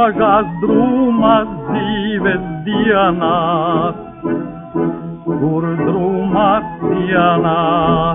nuogas drumas dzīves dienās, kur drumas dienās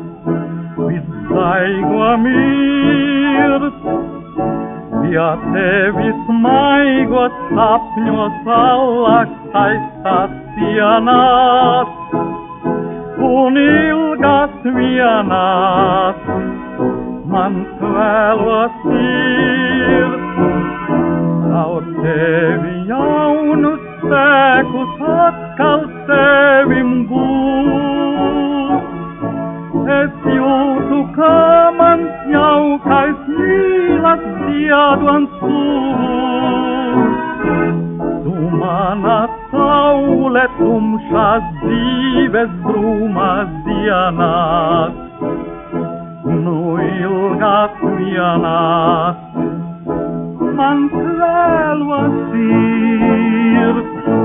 viszaigo mirt, ja tevis maigos sapņos allakstais sienās un ilgas vienās man kvēlo sirds. Caur tevi jaunus spēkus atkal sevim gūt. Es jūtu, kā mans jaukais mīlas ziedons sūd. Tu mana saule tumšās dzīves drūmās dienās, nu ilgās vienās man kvēlo sirds.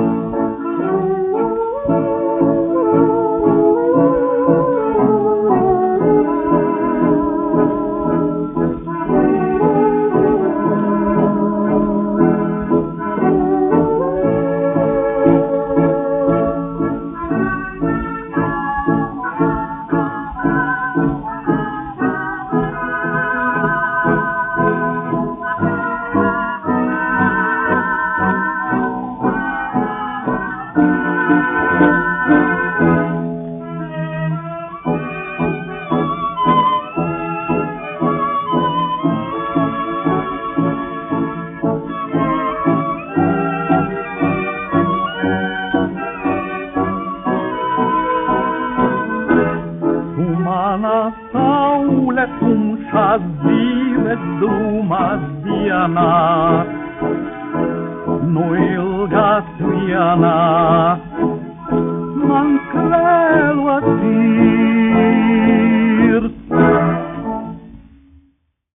Mana saule tumšās dzīves drūmās dienās, nu ilgās vienās man kvēlo sirds.